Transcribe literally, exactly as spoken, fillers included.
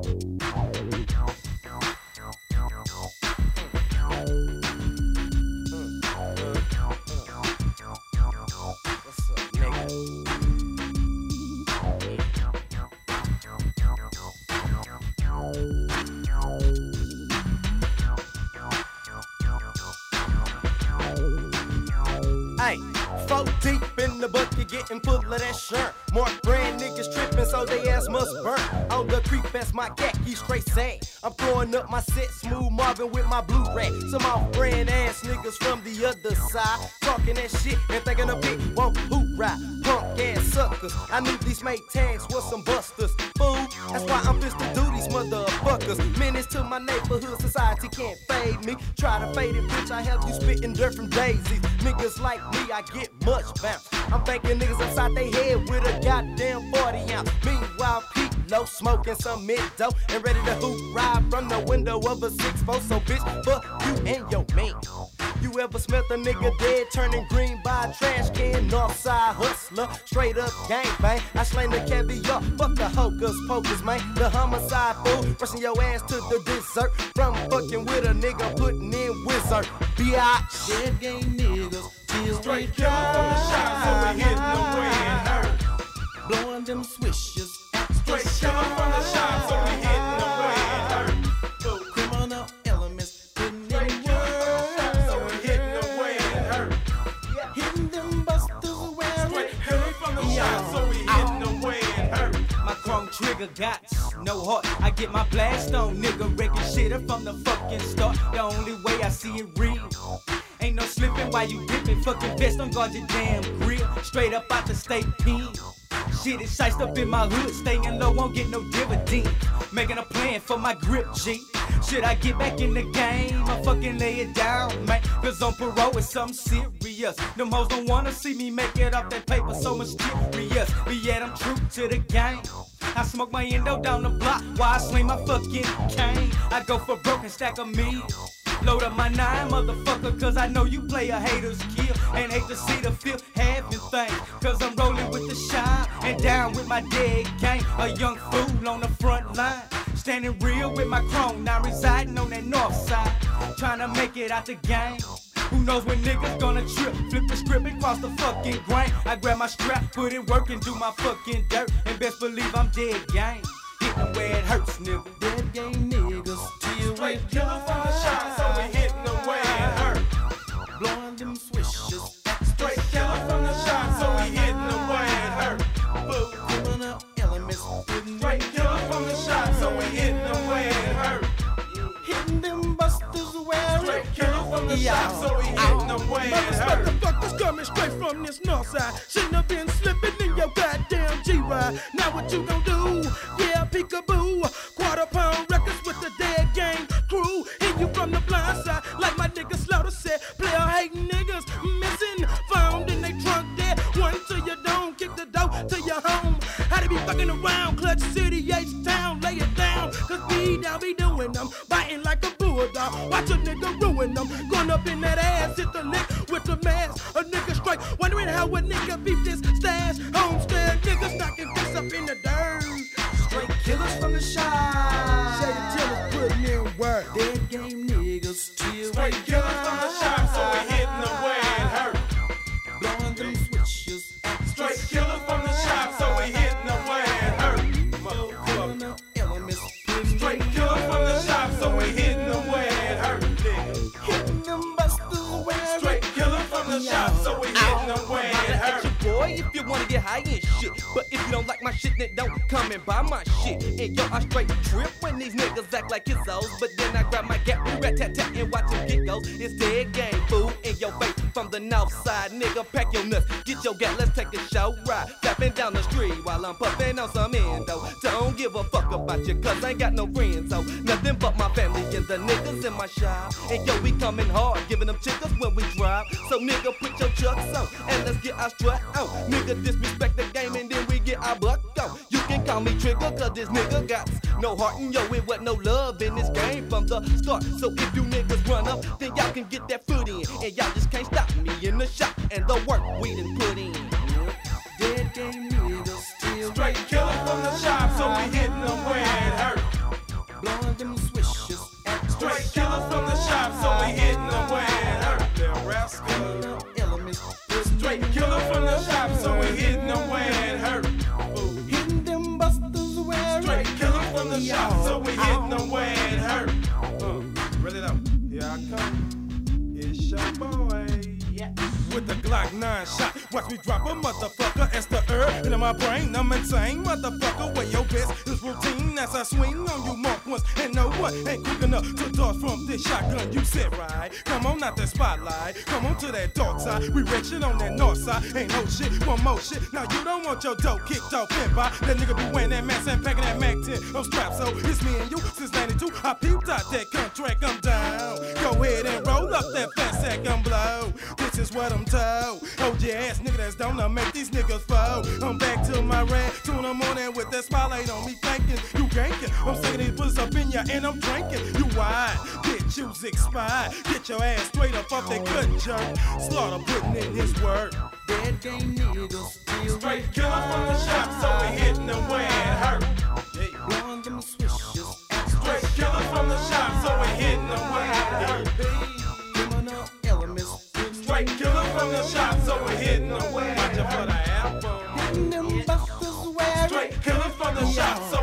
Hey, four deep in the bucket, getting full of that shirt. More brand niggas tripping, so they ass must burn. On the creep, that's my khaki, straight sag. I'm throwing up my set, smooth Marvin with my blue rack. Some off brand ass niggas from the other side, talking that shit and thinking a bit won't hoorah. Punk ass suckers, I knew these make tags was some busters. Fool, that's why I'm pissed to do these motherfuckers. Menace to my neighborhood, society can't fade me. Try to fade it, bitch, I have you spitting dirt from daisies. Niggas like me, I get much bounce. I'm thinking niggas upside they head with a goddamn forty ounce. Meanwhile, Pete low smoking some mid-dough and ready to hoop ride from the window of a six four. So bitch, fuck you and your man. You ever smelt a nigga dead turning green by a trash can? Northside hustler, straight up gangbang. I slain the caviar, fuck the hocus pocus, man. The homicide fool, rushing your ass to the dessert. From fucking with a nigga putting in wizard. Biatch. Dead game niggas, till straight killer from the shop, so we hitting them where it hurt. Blowing them swishers. Straight killer from the shop, so we hitting them where it hurt. Criminal elements putting in Straight killer from the shop, so we hitting them where it hurt. Hitting them busters where Straight killer from the shop, so we hitting them where it hurt. My chrome trigger got no heart. I get my blast on, nigga, wrecking shit up from the fucking start. The only way I see it real. Ain't no slipping while you dipping. Fucking vest on guard your damn grill. Straight up out the state pen. Shit is shiced up in my hood. Staying low, won't get no dividend. Making a plan for my grip, G. Should I get back in the game? I fucking lay it down, man. Cause on parole it's something serious. Them hoes don't wanna see me make it off that paper so mysterious. But yet I'm true to the game. I smoke my endo down the block while I swing my fucking cane. I go for broken stack of meals. Load up my nine, motherfucker, cause I know you play a hater's kill. And hate to see the fifth having things. Cause I'm rolling with the shine and down with my dead gang. A young fool on the front line. Standing real with my chrome, now residing on that north side. Trying to make it out the game. Who knows when niggas gonna trip? Flip the script and cross the fucking grain. I grab my strap, put in work and do my fucking dirt. And best believe I'm dead gang. Hitting where it hurts, nigga. dead game niggas, till Straight killer from the shop, so we hitting them where it hurt. blowing them swishers. Straight killer from the shop, so we hitting them where it hurt. Criminal elements putting Straight killer from the shop, so we hitting them where it hurt. hitting them busters where Straight killer from the shop, so we hitting them where it hurt. Motherfuckers coming straight from this north side. Shouldn't have been slipping in your goddamn G-Ride. Now what you gon' do? Yeah, peekaboo. Quarter pound records with the dead gang crew. Hit you from the blind side, like my nigga Slaughter said. Player hating niggas missing, found in they trunk dead. One to your dome, kick the door to your home. How they be fucking around? Clutch City, H-Town, lay it down. Cause we down be doing them, biting like a bulldog. Watch a nigga ruin them. Going up in that ass, hit the lick with the mask. A nigga straight, wondering how a nigga beat this stash. Homestead niggas knocking this up in the dirt. Straight killers from the shop. Shady Tillers putting in work. dead game niggas, till Straight killer from the shop, so we hitting them where it hurt. blowing them swishers. Straight killer from the shop, so we hitting them where it hurt. Criminal elements putting Straight killer from the shop, so we hitting them where it hurt. hitting them busters where Straight killer from the shop, so we hitting them where it hurt. Boy, if you wanna get high and shit. But if you don't like my shit, then don't come and buy my shit. And yo, I straight trip when these niggas act like hizzos. But then I grab my gap, rat tat tat, and watch them get goes. It's dead game, fool, in your face from the north side. Nigga, pack your nuts, get your gat, let's take a show ride. Tapping down the street while I'm puffing on some endo. Don't give a fuck about you, cause I ain't got no friends. So nothing but my family and the niggas in my shop. And yo, we coming hard, giving them chickens when we drive. So nigga, put your chucks on, and let's get our strut on. Nigga, disrespect the game and then we get our buck on. You can call me Trigger, cause this nigga got no heart and yo, it wasn't no love in this game from the start. So if you niggas run up, then y'all can get that foot in. And y'all just can't stop me in the shop and the work we done put in. dead game niggas, till Straight killer from the shop, so we hitting them where it hurt. from the shop, so we hitting them where it hurt. Uh, ready up, here I come. It's your boy. Yeah. With the Glock nine shot, watch me drop a motherfucker. It's the herb in my brain, I'm insane, motherfucker. Where your best is routine as I swing on you mark once and know what ain't quick enough to dodge from this shotgun. You sit right, come on out that spotlight, come on to that dark side. We wretched on that north side, ain't no shit, one more shit. Now you don't want your dope kicked off and by that nigga be wearing that mask and packing that Mac ten. I'm strapped, so it's me and you since ninety-two. I peeped out that contract, I'm down. Go ahead and roll up that fat sack, I'm blow. This is what I'm told. Oh yeah, ass nigga that's down to make these niggas fall. I'm back to my red tuna morning with that spotlight on me thinking you ganking. I'm sticking these bullets up in ya and I'm drinking. You wide, get you's expired. Get your ass straight up off that good jerk. Slaughter putting in his word. Dead game niggas still Straight killers from the shop, so we hitting them where it hurt. Yeah. blowing them switches. Straight killers from the shop, so we hitting them where it hurt. Criminal elements. Straight killers from the shop, so we hitting them where it hurt. Watch out for the album. Hitting them busters where Straight killers from the shop, so